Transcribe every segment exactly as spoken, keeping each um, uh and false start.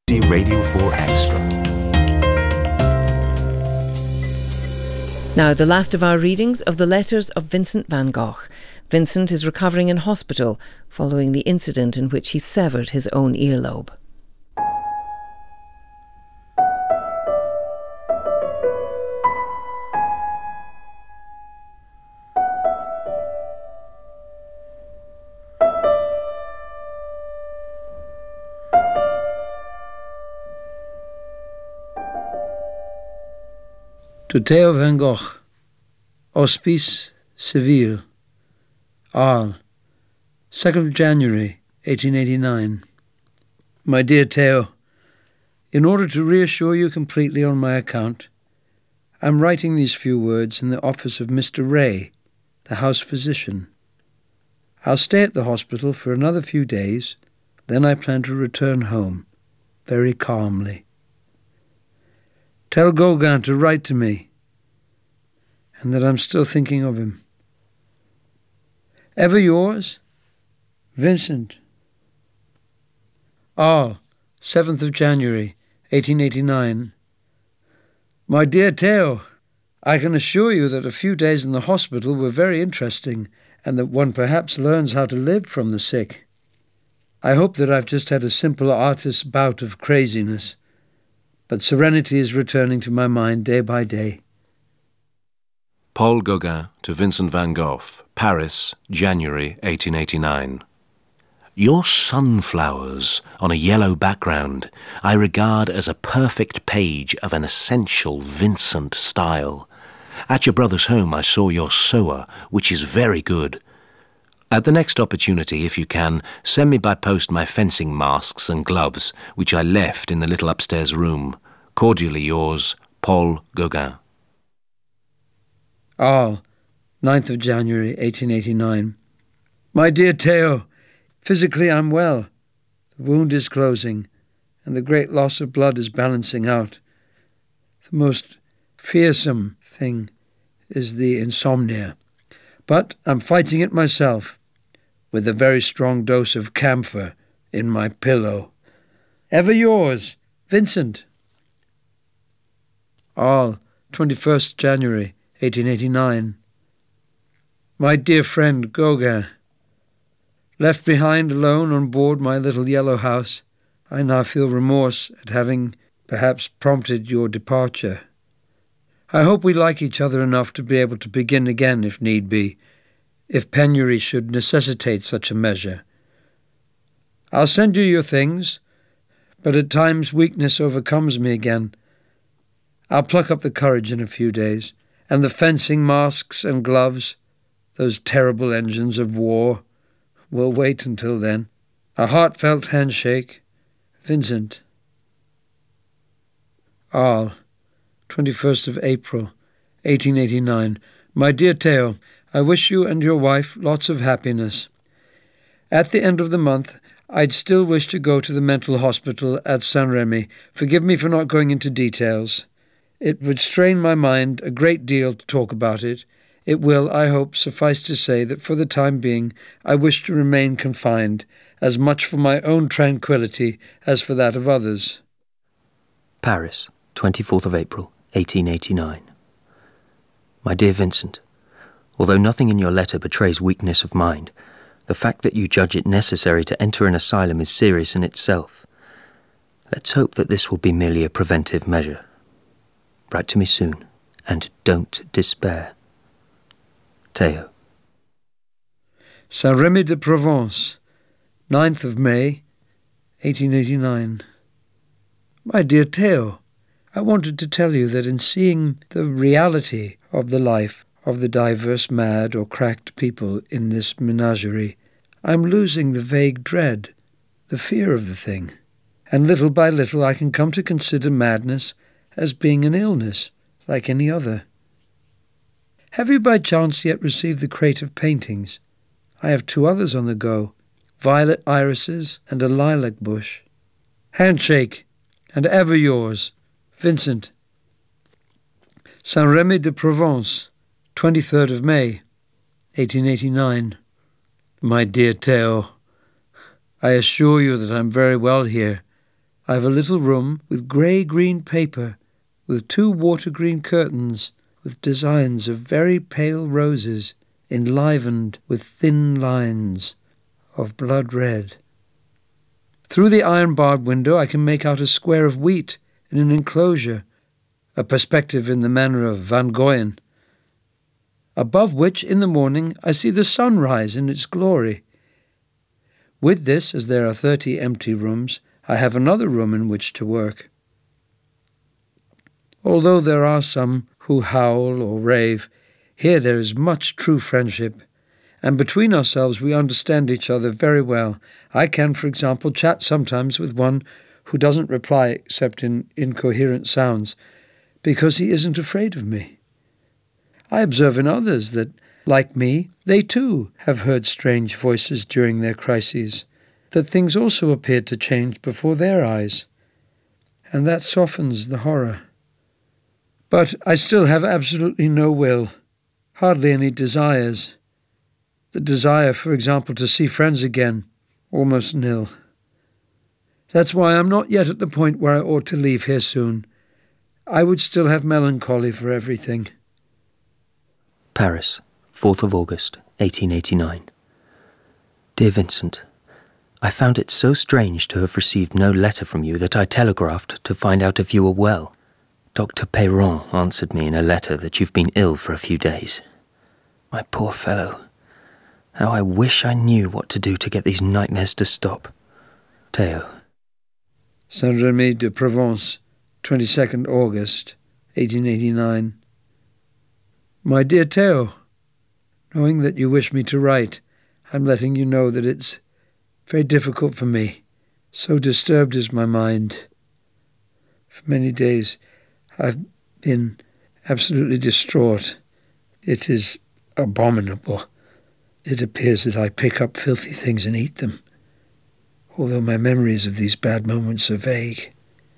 Radio four Extra. Now, the last of our readings of the letters of Vincent van Gogh. Vincent is recovering in hospital following the incident in which he severed his own earlobe. To Theo van Gogh, Hospice, Seville, Arles, second of January, eighteen eighty-nine. My dear Theo, in order to reassure you completely on my account, I am writing these few words in the office of Mister Ray, the house physician. I'll stay at the hospital for another few days, then I plan to return home, very calmly. Tell Gauguin to write to me, and that I'm still thinking of him. Ever yours, Vincent. Arles, seventh of January, eighteen eighty-nine. My dear Theo, I can assure you that a few days in the hospital were very interesting, and that one perhaps learns how to live from the sick. I hope that I've just had a simple artist's bout of craziness, but serenity is returning to my mind day by day. Paul Gauguin to Vincent van Gogh, Paris, January eighteen eighty-nine. Your sunflowers on a yellow background I regard as a perfect page of an essential Vincent style. At your brother's home I saw your sower, which is very good. At the next opportunity, if you can, send me by post my fencing masks and gloves, which I left in the little upstairs room. Cordially yours, Paul Gauguin. Arles, ninth of January, eighteen eighty-nine. My dear Theo, physically I'm well. The wound is closing, and the great loss of blood is balancing out. The most fearsome thing is the insomnia. But I'm fighting it myself, with a very strong dose of camphor in my pillow. Ever yours, Vincent. Arles, twenty-first January, eighteen eighty-nine. My dear friend Gauguin, left behind alone on board my little yellow house, I now feel remorse at having perhaps prompted your departure. I hope we like each other enough to be able to begin again if need be, if penury should necessitate such a measure. I'll send you your things, but at times weakness overcomes me again. I'll pluck up the courage in a few days, and the fencing masks and gloves, those terrible engines of war, will wait until then. A heartfelt handshake, Vincent. Arles, twenty-first of April, eighteen eighty-nine. My dear Theo, I wish you and your wife lots of happiness. At the end of the month, I'd still wish to go to the mental hospital at Saint-Rémy. Forgive me for not going into details. It would strain my mind a great deal to talk about it. It will, I hope, suffice to say that for the time being I wish to remain confined, as much for my own tranquillity as for that of others. Paris, twenty-fourth of April, eighteen eighty-nine. My dear Vincent, although nothing in your letter betrays weakness of mind, the fact that you judge it necessary to enter an asylum is serious in itself. Let's hope that this will be merely a preventive measure. Write to me soon, and don't despair. Theo. Saint-Rémy de Provence, ninth of May, eighteen eighty-nine. My dear Theo, I wanted to tell you that in seeing the reality of the life of the diverse mad or cracked people in this menagerie, I'm losing the vague dread, the fear of the thing, and little by little I can come to consider madness as being an illness like any other. Have you by chance yet received the crate of paintings? I have two others on the go, violet irises and a lilac bush. Handshake, and ever yours, Vincent. Saint-Rémy de Provence, twenty-third of May, eighteen eighty-nine. My dear Theo, I assure you that I'm very well here. I have a little room with grey-green paper, with two water-green curtains, with designs of very pale roses, enlivened with thin lines of blood red. Through the iron-barred window I can make out a square of wheat in an enclosure, a perspective in the manner of Van Goyen, above which in the morning I see the sun rise in its glory. With this, as there are thirty empty rooms, I have another room in which to work. Although there are some who howl or rave, here there is much true friendship, and between ourselves we understand each other very well. I can, for example, chat sometimes with one who doesn't reply except in incoherent sounds, because he isn't afraid of me. I observe in others that, like me, they too have heard strange voices during their crises, that things also appeared to change before their eyes, and that softens the horror. But I still have absolutely no will, hardly any desires. The desire, for example, to see friends again, almost nil. That's why I'm not yet at the point where I ought to leave here soon. I would still have melancholy for everything. Paris, fourth of August, eighteen eighty-nine. Dear Vincent, I found it so strange to have received no letter from you that I telegraphed to find out if you were well. Doctor Perron answered me in a letter that you've been ill for a few days. My poor fellow, how I wish I knew what to do to get these nightmares to stop. Theo. Saint-Remy de Provence, twenty-second August, eighteen eighty-nine. My dear Theo, knowing that you wish me to write, I'm letting you know that it's very difficult for me. So disturbed is my mind. For many days I've been absolutely distraught. It is abominable. It appears that I pick up filthy things and eat them, although my memories of these bad moments are vague.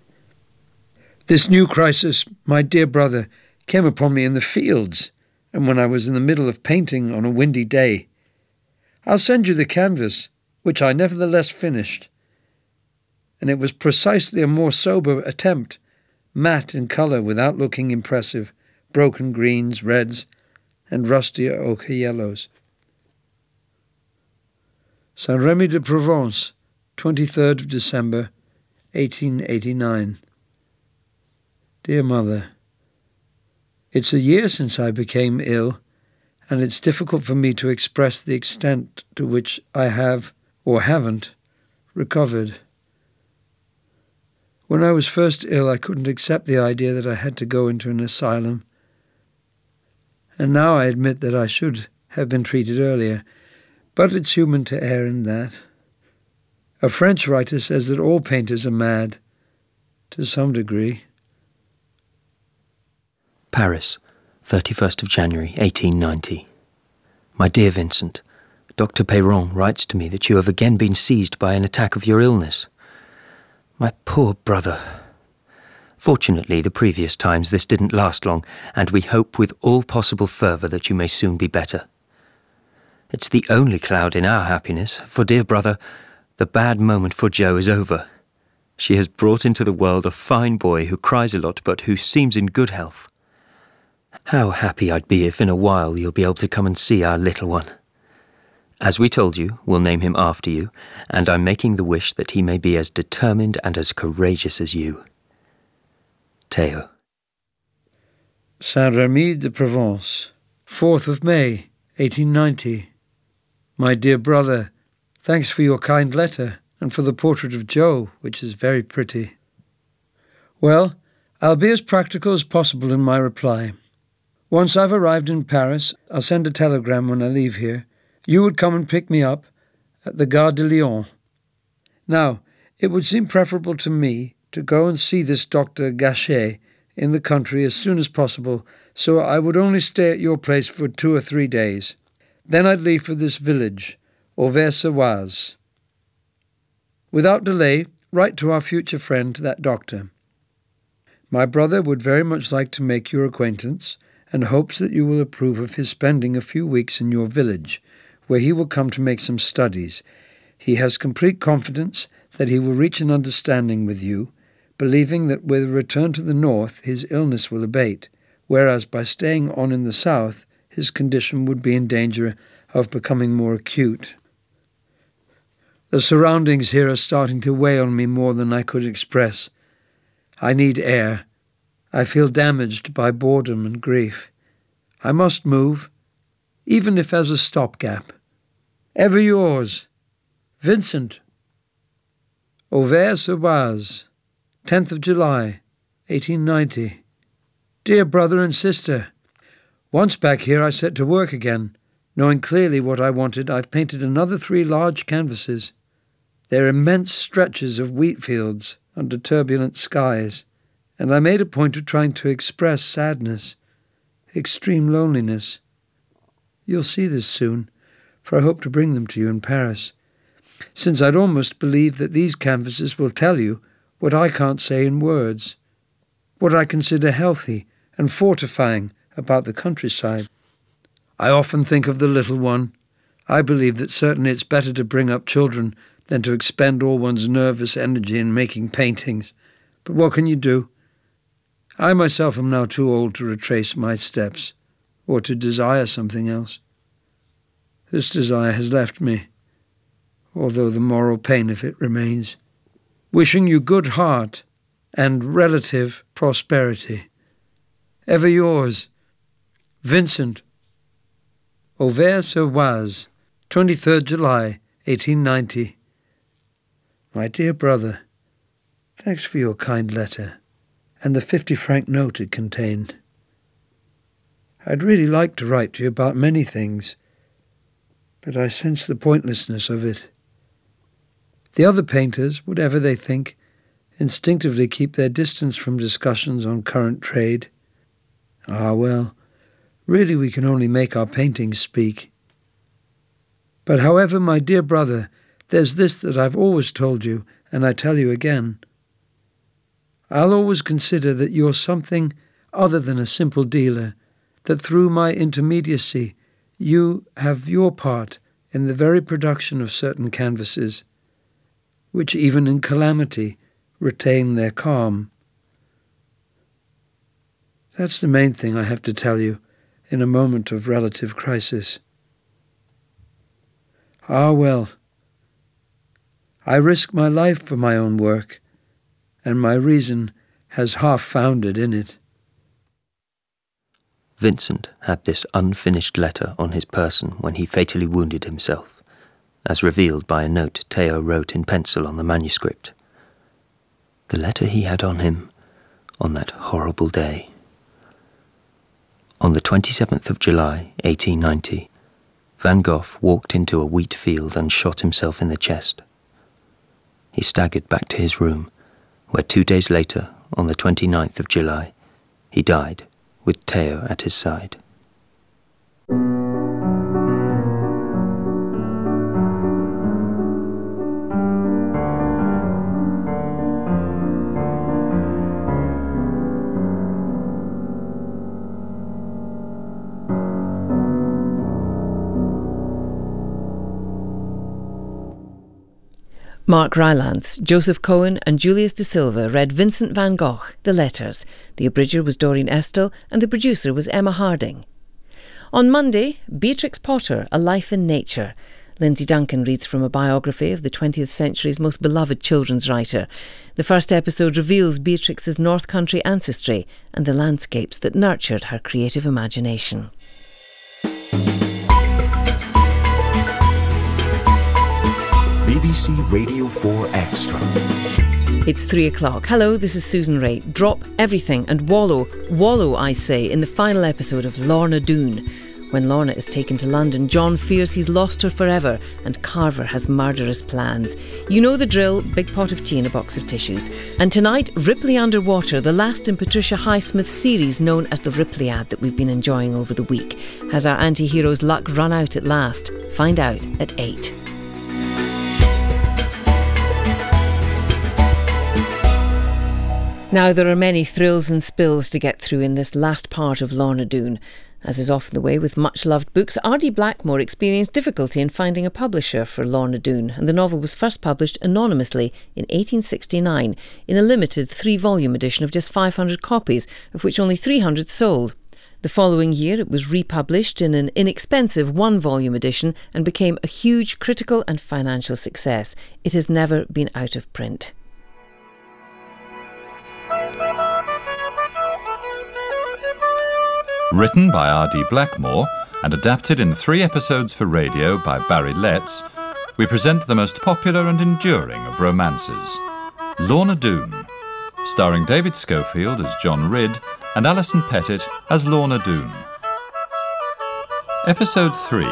This new crisis, my dear brother, came upon me in the fields, and when I was in the middle of painting on a windy day. I'll send you the canvas, which I nevertheless finished, and it was precisely a more sober attempt, matte in colour without looking impressive, broken greens, reds, and rusty ochre yellows. Saint-Remy de Provence, twenty-third of December, eighteen eighty-nine. Dear Mother, it's a year since I became ill, and it's difficult for me to express the extent to which I have, or haven't, recovered. When I was first ill, I couldn't accept the idea that I had to go into an asylum, and now I admit that I should have been treated earlier, but it's human to err in that. A French writer says that all painters are mad, to some degree. Paris, thirty-first of January, eighteen ninety. My dear Vincent, Doctor Perron writes to me that you have again been seized by an attack of your illness. My poor brother. Fortunately, the previous times this didn't last long, and we hope with all possible fervour that you may soon be better. It's the only cloud in our happiness, for, dear brother, the bad moment for Jo is over. She has brought into the world a fine boy who cries a lot but who seems in good health. How happy I'd be if in a while you'll be able to come and see our little one. As we told you, we'll name him after you, and I'm making the wish that he may be as determined and as courageous as you. Theo. Saint-Remy de Provence, fourth of May, eighteen ninety. My dear brother, thanks for your kind letter, and for the portrait of Jo, which is very pretty. Well, I'll be as practical as possible in my reply. Once I've arrived in Paris, I'll send a telegram when I leave here. You would come and pick me up at the Gare de Lyon. Now, it would seem preferable to me to go and see this Doctor Gachet in the country as soon as possible, so I would only stay at your place for two or three days. Then I'd leave for this village, Auvers-sur-Oise. Without delay, write to our future friend, that doctor. My brother would very much like to make your acquaintance, and hopes that you will approve of his spending a few weeks in your village, where he will come to make some studies. He has complete confidence that he will reach an understanding with you, believing that with a return to the north his illness will abate, whereas by staying on in the south his condition would be in danger of becoming more acute. The surroundings here are starting to weigh on me more than I could express. I need air. I feel damaged by boredom and grief. I must move, even if as a stopgap. Ever yours, Vincent. Auvers-sur-Oise, tenth of July, eighteen ninety. Dear brother and sister, once back here I set to work again. Knowing clearly what I wanted, I've painted another three large canvases. They're immense stretches of wheat fields under turbulent skies, and I made a point of trying to express sadness, extreme loneliness. You'll see this soon, for I hope to bring them to you in Paris, since I'd almost believe that these canvases will tell you what I can't say in words, what I consider healthy and fortifying about the countryside. I often think of the little one. I believe that certainly it's better to bring up children than to expend all one's nervous energy in making paintings. But what can you do? I myself am now too old to retrace my steps, or to desire something else. This desire has left me, although the moral pain of it remains. Wishing you good heart and relative prosperity. Ever yours, Vincent. Auvers-sur-Oise, twenty-third July, eighteen ninety. My dear brother, thanks for your kind letter and the fifty-franc note it contained. I'd really like to write to you about many things, but I sense the pointlessness of it. The other painters, whatever they think, instinctively keep their distance from discussions on current trade. Ah, well, really we can only make our paintings speak. But however, my dear brother, there's this that I've always told you, and I tell you again. I'll always consider that you're something other than a simple dealer, that through my intermediacy you have your part in the very production of certain canvases, which even in calamity retain their calm. That's the main thing I have to tell you in a moment of relative crisis. Ah, well, I risk my life for my own work, and my reason has half foundered in it. Vincent had this unfinished letter on his person when he fatally wounded himself, as revealed by a note Theo wrote in pencil on the manuscript. The letter he had on him on that horrible day. On the twenty-seventh of July, eighteen ninety, Van Gogh walked into a wheat field and shot himself in the chest. He staggered back to his room, where two days later, on the twenty-ninth of July, he died with Theo at his side. Mark Rylance, Joseph Cohen and Julius De Silva read Vincent van Gogh, The Letters. The abridger was Doreen Estel and the producer was Emma Harding. On Monday, Beatrix Potter, A Life in Nature. Lindsay Duncan reads from a biography of the twentieth century's most beloved children's writer. The first episode reveals Beatrix's North Country ancestry and the landscapes that nurtured her creative imagination. B B C Radio four Extra. It's three o'clock. Hello, this is Susan Ray. Drop everything and wallow, wallow I say, in the final episode of Lorna Doone. When Lorna is taken to London, John fears he's lost her forever and Carver has murderous plans. You know the drill, big pot of tea and a box of tissues. And tonight, Ripley Underwater, the last in Patricia Highsmith's series known as the Ripleyad that we've been enjoying over the week. Has our anti-hero's luck run out at last? Find out at eight. Now, there are many thrills and spills to get through in this last part of Lorna Doone, As is often the way with much-loved books, R D Blackmore experienced difficulty in finding a publisher for Lorna Doone, and the novel was first published anonymously in eighteen sixty-nine in a limited three-volume edition of just five hundred copies, of which only three hundred sold. The following year it was republished in an inexpensive one-volume edition and became a huge critical and financial success. It has never been out of print. Written by R D Blackmore and adapted in three episodes for radio by Barry Letts, we present the most popular and enduring of romances, Lorna Doone, starring David Schofield as John Ridd and Alison Pettit as Lorna Doone. Episode three.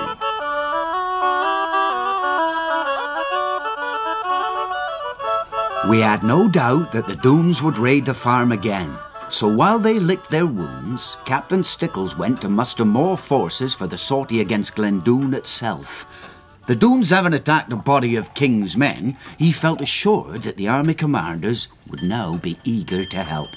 We had no doubt that the Doones would raid the farm again. So while they licked their wounds, Captain Stickles went to muster more forces for the sortie against Glendoone itself. The Doones having attacked a body of King's men, he felt assured that the army commanders would now be eager to help.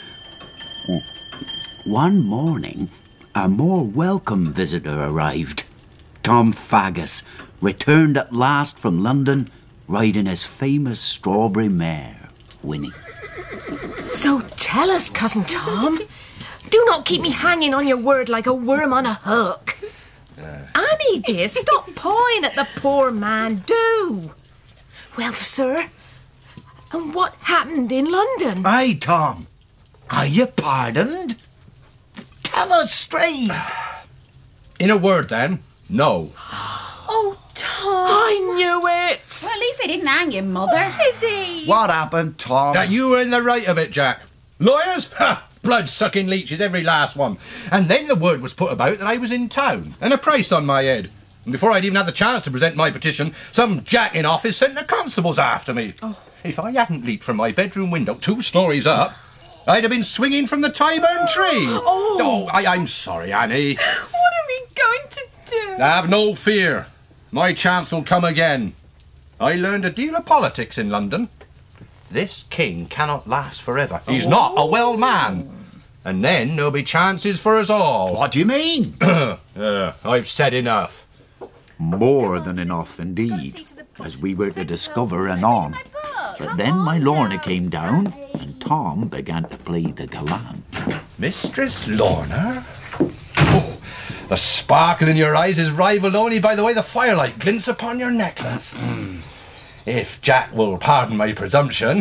One morning, a more welcome visitor arrived. Tom Faggus returned at last from London, riding his famous strawberry mare, Winnie. So tell us, Cousin Tom. Do not keep me hanging on your word like a worm on a hook. Uh. Annie, dear, stop pawing at the poor man, do. Well, sir, and what happened in London? Aye, Tom. Are you pardoned? Tell us straight. In a word, then, no. Oh, Tom. I knew it. Well, at least they didn't hang you, Mother. Izzy. What happened, Tom? That you were in the right of it, Jack. Lawyers? Ha! Blood-sucking leeches, every last one. And then the word was put about that I was in town, and a price on my head. And before I'd even had the chance to present my petition, some jack in office sent the constables after me. Oh. If I hadn't leaped from my bedroom window two stories up, I'd have been swinging from the Tyburn tree. Oh, oh I, I'm sorry, Annie. What are we going to do? Have no fear. My chance will come again. I learned a deal of politics in London. This king cannot last forever. He's oh. not a well man. And then there'll be chances for us all. What do you mean? uh, I've said enough. More than enough, indeed, as we were to discover anon. But then my Lorna came down, and Tom began to play the gallant. Mistress Lorna? Oh, the sparkle in your eyes is rivalled only by the way the firelight glints upon your necklace. Mm. If Jack will pardon my presumption,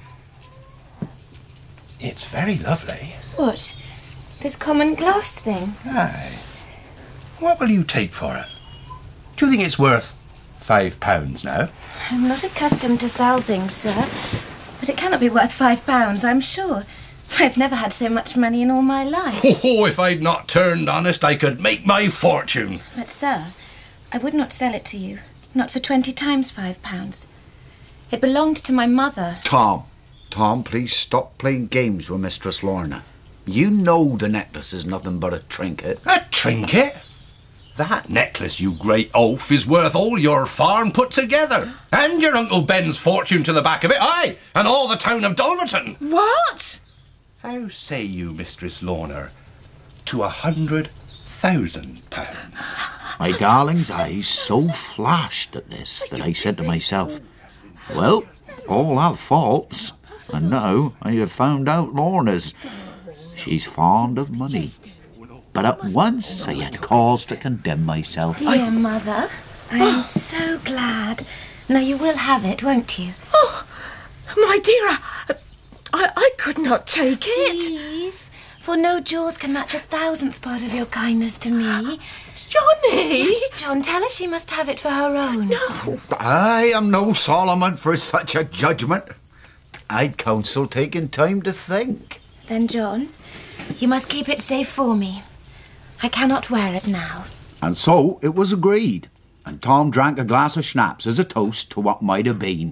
it's very lovely. What? This common glass thing? Aye. What will you take for it? Do you think it's worth five pounds now? I'm not accustomed to sell things, sir, but it cannot be worth five pounds, I'm sure. I've never had so much money in all my life. Oh, if I'd not turned honest, I could make my fortune. But, sir, I would not sell it to you. Not for twenty times five pounds. It belonged to my mother. Tom, Tom, please stop playing games with Mistress Lorna. You know the necklace is nothing but a trinket. A trinket? That necklace, you great oaf, is worth all your farm put together. And your Uncle Ben's fortune to the back of it, aye, and all the town of Dulverton. What? How say you, Mistress Lorna, to a hundred thousand pounds? My darling's eyes so flashed at this that I said to myself, well, all have faults, and now I have found out Lorna's. She's fond of money. But at once I had cause to condemn myself. Dear I... Mother, I am so glad. Now you will have it, won't you? Oh, my dear, I, I, I could not take it. Please, for no jewels can match a thousandth part of your kindness to me. Johnny! Yes, John, tell her she must have it for her own. No. I am no Solomon for such a judgment. I'd counsel taking time to think. Then, John, you must keep it safe for me. I cannot wear it now. And so it was agreed, and Tom drank a glass of schnapps as a toast to what might have been.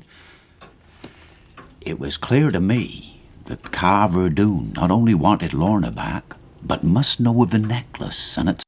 It was clear to me that Carver Doone not only wanted Lorna back, but must know of the necklace and its